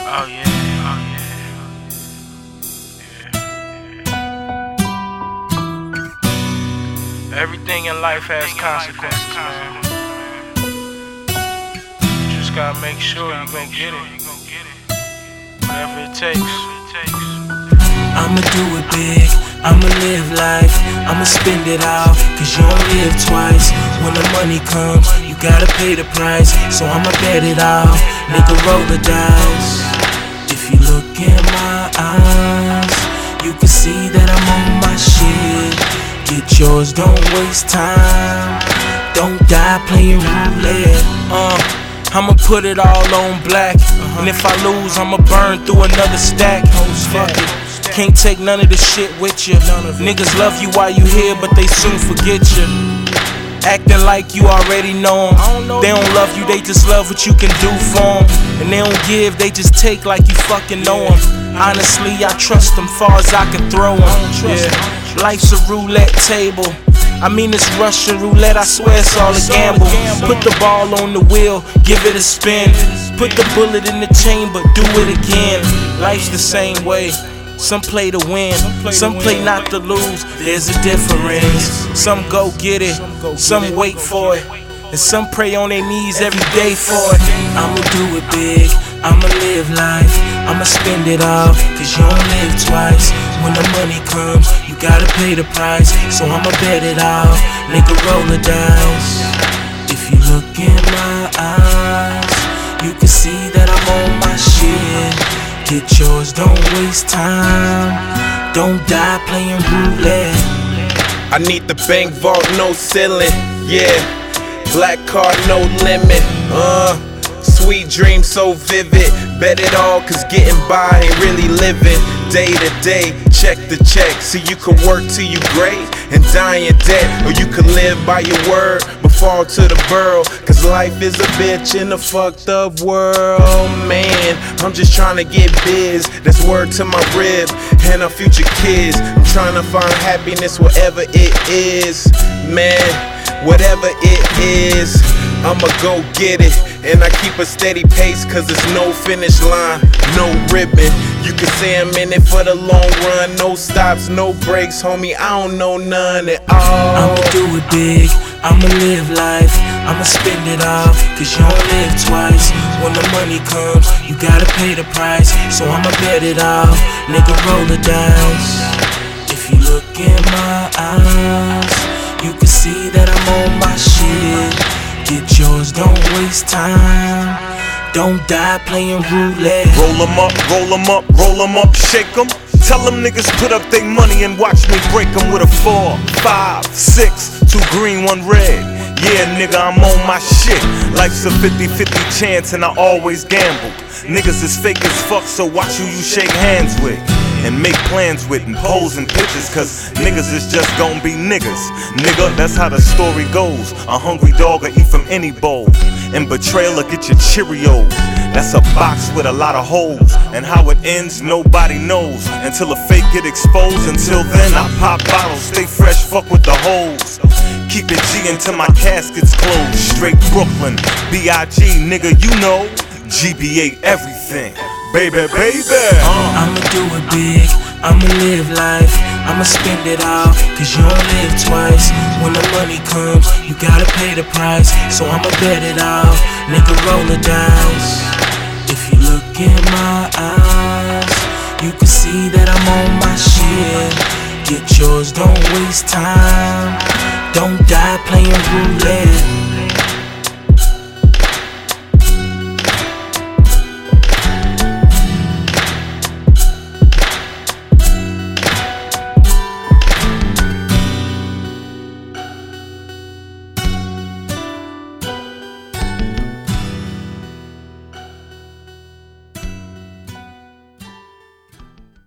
Oh yeah, oh yeah. Everything in life has consequences, man. You just gotta make sure you gon' get it. Whatever it takes. I'ma do it big, I'ma live life, I'ma spend it all, cause you don't live twice. When the money comes, you gotta pay the price, so I'ma bet it all, nigga roll the dice. If you look in my eyes, you can see that I'm on my shit. Get yours, don't waste time, don't die playing roulette. I'ma put it all on black, and if I lose, I'ma burn through another stack. Fuck it. Can't take none of this shit with you. Niggas love you while you here, but they soon forget you. Acting like you already know them. They don't love you, they just love what you can do for them. And they don't give, they just take like you fucking know them. Honestly, I trust them far as I can throw them. Yeah. Life's a roulette table. I mean it's Russian roulette, I swear it's all a gamble. Put the ball on the wheel, give it a spin. Put the bullet in the chamber, do it again. Life's the same way. Some play to win, some play not to lose, there's a difference. Some go get it, some wait for it, and some pray on their knees every day for it. I'ma do it big, I'ma live life, I'ma spend it all, cause you don't live twice. When the money comes, you gotta pay the price, so I'ma bet it all, nigga roll the dice. If you look in my eyes, you can see that I'm on my shit. Get yours, don't waste time, don't die playing roulette. I need the bank vault, no ceiling, yeah. Black card, no limit, sweet dream so vivid. Bet it all, cause getting by ain't really living. Day to day, check the check, so you can work till you great and die in debt, or you can live by your word but fall to the burrow. Cause life is a bitch in a fucked up world, man. I'm just trying to get biz, that's word to my rib and our future kids. I'm trying to find happiness wherever it is, man. Whatever it is, I'ma go get it. And I keep a steady pace, cause there's no finish line, no ribbon. You can say I'm in it for the long run, no stops, no breaks, homie, I don't know none at all. I'ma do it big, I'ma live life, I'ma spend it all, cause you don't live twice. When the money comes, you gotta pay the price, so I'ma bet it all, nigga roll the dice. If you look in my eyes, you can see that I'm on my shit. Get yours, don't waste time, don't die playing roulette. Roll 'em up, roll 'em up, roll 'em up, shake 'em. Tell them niggas put up their money and watch me break 'em with a 4, 5, 6, 2 green, 1 red. Yeah, nigga, I'm on my shit. Life's a 50-50 chance and I always gamble. Niggas is fake as fuck, so watch who you shake hands with and make plans with and pose in pictures, cause niggas is just gon' be niggas. Nigga, that's how the story goes. A hungry dog will eat from any bowl, and betrayal will get your Cheerios. That's a box with a lot of holes, and how it ends nobody knows until a fake get exposed. Until then I pop bottles, stay fresh, fuck with the hoes. Keep it G until my casket's closed. Straight Brooklyn, B.I.G. nigga, you know GBA everything. Baby, baby. I'ma do it big, I'ma live life, I'ma spend it all, cause you don't live twice. When the money comes, you gotta pay the price, so I'ma bet it all, nigga roll the dice. If you look in my eyes, you can see that I'm on my shit. Get yours, don't waste time, don't die playing roulette.